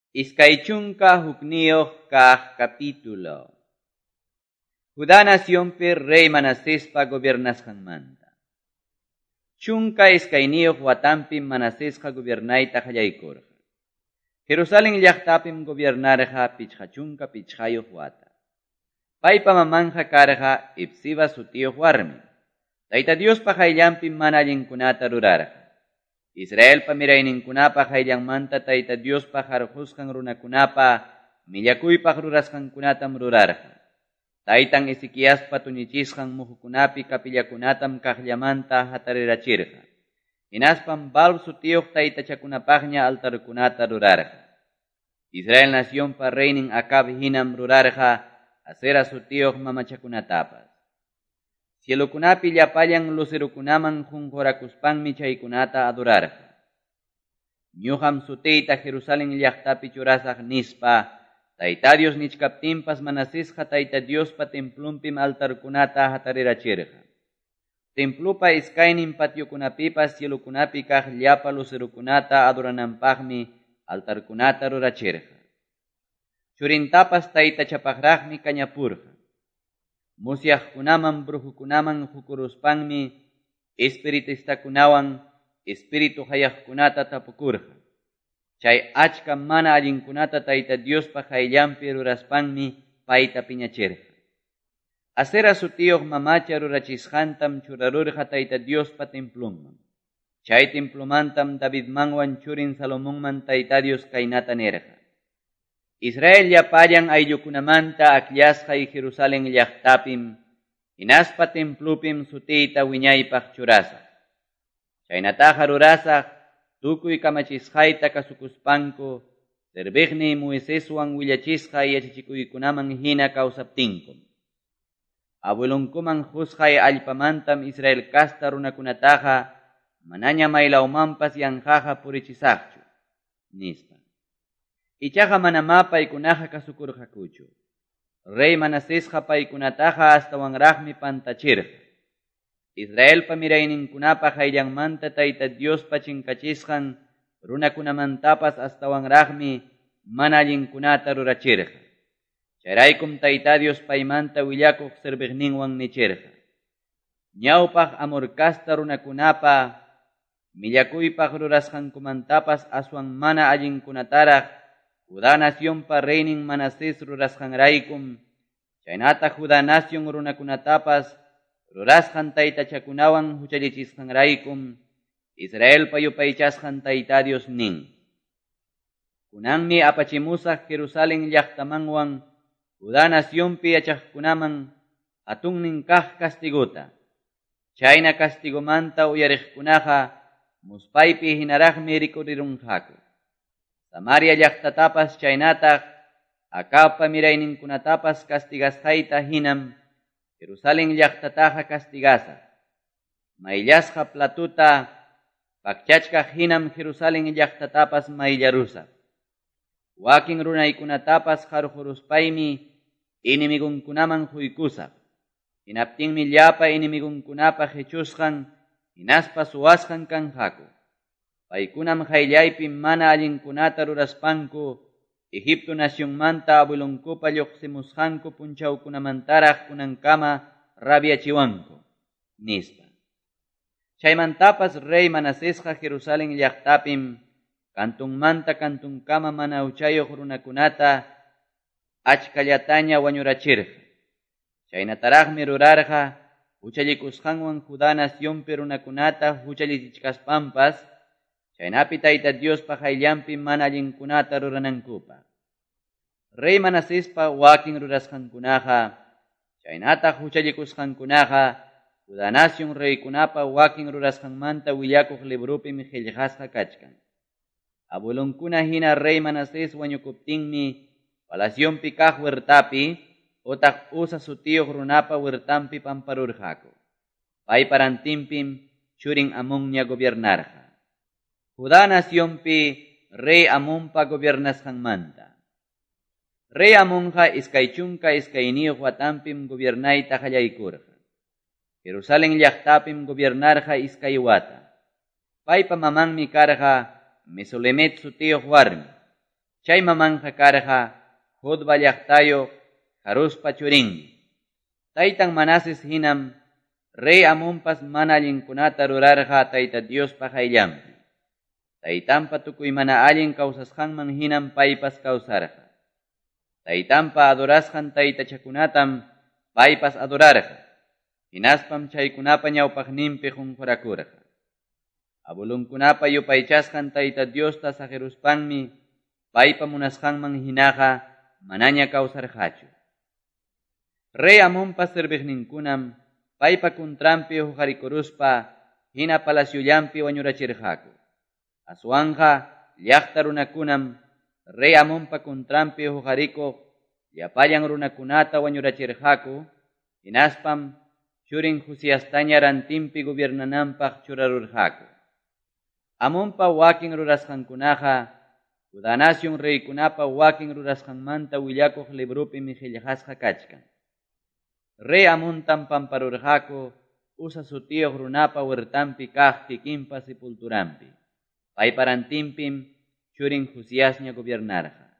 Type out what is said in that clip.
Iskaychunka hukniyuq kaq capítulo. Judá naciónpi rey Manasespa gobiernasqanmanta. Chunka iskayniyuq watanpi Manasesqa gobernayta qallaykurqa. Jerusalén llaqtapim gobernarqa pichqachunka pichqayuq wata. Paypa mamanqa karqa Ipsiba sutiyuq warmi. Tayta Diospa qayllanpi mana allinkunata rurarqa. Israelpa mirayninkunapa qayllanmanta Tayta Diospa qarqusqan runakunapa millakuypaq rurasqankunatam rurarqa. Taytan Ezequiaspa tuñichisqan muhukunapi kapillakunatam kaqllamanta hatarirachirqa. Hinaspam Baal sutiyuq taytachakunapaqña altarkunata rurarqa. Israel naciónpa reynin Acab hinam rurarqa Asera sutiyuq mamachakunatapas. Cielukunapi llapallan lucerukunaman junqurakuspanmi chaykunata adorarqa. Ñuqam sutiyta Jerusalén llaqtapi churasaq nispa, Tayta Dios nichkaptinpas Manasesqa Tayta Diospa templunpim altarkunata hatarirachirqa. Templupa iskaynin patiukunapipas cielukunapi kaq llapa lucerukunata adorananpaqmi altarkunata rurachirqa. Churintapas taytachapaqraqmi kañapurqa. Musyaqkunaman brujukunaman hukuruspanmi espiritistakunawan espiritu hayaqkunata tapukurqa. Chay achka mana allinkunata Tayta Diospa qayllanpi ruraspanmi payta piñachirqa. Asera sutiyuq mamacha rurachisqantam churarurqa Tayta Diospa templunman. Chay templumantam Davidmanwan churin Salomonman Tayta Dios kaynata nirqa. Israel llapallan ayllukunamanta akllashqa Jerusalén llaqtapim, hinaspa templupim sutiyta wiñaypaq churasaq. Chaynataqa rurasaq tukuy kamachisqayta kasukuspanku, serbiqniy Moiseswan willachisqa yachachikuykunaman hina kawsaptinkum. Abuelunkuman husqay allpamantam Israel kasta runakunataqa manaña maylawmanpas yanqaqa purichisaqchu, nispa. Ichaqa manama paykunaqa kasukurqakuchu. Rey Manasesqa paykunataqa astawanraqmi pantachirqa. Israelpa mirayninkunapa qayllanmanta Tayta Diospa chinkachisqan runakunamantapas astawanraqmi mana allinkunata rurachirqa. Chayraykum Tayta Dios paymanta willakuq sirbiqninwan nichirqa. Ñawpaq amurkasta runakunapa millakuypaq rurasqankumantapas aswan mana allinkunataraq Judá naciónpa reynin Manases rurasqanraykum, chaynata Judá nación runakunatapas rurasqan taytachakunawan huchallichisqanraykum, Israelpa yupaychasqan Tayta Dios nin. Kunanmi apachimusaq Jerusalén llaqtamanwan Judá naciónpi yachaqkunaman atunnin kaq kastiguta. Chayna kastigumanta uyariqkunaqa muspaypi hinaraqmi rikurirunqaku. Samaria llaqtatapas chaynataq Acabpa mirayninkunatapas castigasqayta hinam Jerusalén llaqtataqa castigasaq. Mayllasqa platuta pakchachkaq hinam Jerusalén llaqtatapas mayllarusaq. Wakin runaykunatapas qarquruspaymi inimigunkunaman huykusaq. Hinaptinmi llapa inimigunkunapa hechusqan hinaspa suwasqan kanqaku. Paykunam qayllaypi mana allinkunata ruraspanku, Egipto nacionmanta abuelunkupa lluqsimusqanku punchawkunamantaraq kunankama rabiachiwanku, nispa. Chaymantapas rey Manasesqa Jerusalén llaqtapim, kantunmanta kantunkama mana uchayuq runakunata achkallataña wañurachirqa. Chaynataraqmi rurarqa, huchallikusqanwan Judá naciónpi runakunata huchallichichkaspampas, chaynapi Tayta Diospa qayllanpi mana allinkunata ruranankupa. Rey Manasespa wakin rurasqankunaqa, chaynataq huchallikusqankunaqa, Judá nación reykunapa wakin rurasqanmanta willakuq librupim qillqasqa kachkan. Abuelunkuna hina rey Manases wañukuptinmi, palasyonpi kaq huertapi, utaq Uza sutiyuq runapa huertanpi pamparurqaku. Pay parantinpim churin Amonña gobiernarqa. Judá naciónpi rey Amonpa gobiernasqanmanta. Rey Amonqa iskaychunka iskayniyuq watanpim gobiernayta qallaykurqa. Jerusalén llaqtapim gobiernarqa iskay wata. Paypa mamanmi karqa Mesulemet sutiyuq warmi. Chay mamanja karqa Jotba llaqtayo Jaruspa churinmi. Taytan Manases hinam Rey Amonpas mana allinkunata rurarqa Tayta Diospa hayllanpi. Taytanpa tukuy mana allin kawsasqanman hinam paypas kawsarqa. Taytanpa adorasqan taytachakunatam paypas adorarqa. Hinaspam chaykunapa ñawpaqninpi qunqurakurqa. Abulunkunapa yupaychasqan Tayta Diosta sajeruspanmi paypa munasqanman hinaqa manaña kawsarqachu. Rey Amonpa sirviqninkunam paypa kuntranpi huqarikuruspa hina palaciollanpi wañurachirqaku. Aswanja llaqta runakunam Rey Amonpa kuntranpi huqarikuq llapallan runakunata wañurachirqaku. Hinaspam churin Josiastaña rantinpi gobiernananpaq churarurqaku. Amonpa wakin rurasqankunaqa Judá nación reykunapa wakin rurasqanmanta willakuq librupi qillqasqa kachkan. Rey Amontam pamparurqaku usa sutiyuq runapa huertanpi kaq kikinpa sepulturanpi. Paypa rantinpim churin Josiasña gobiernarqa.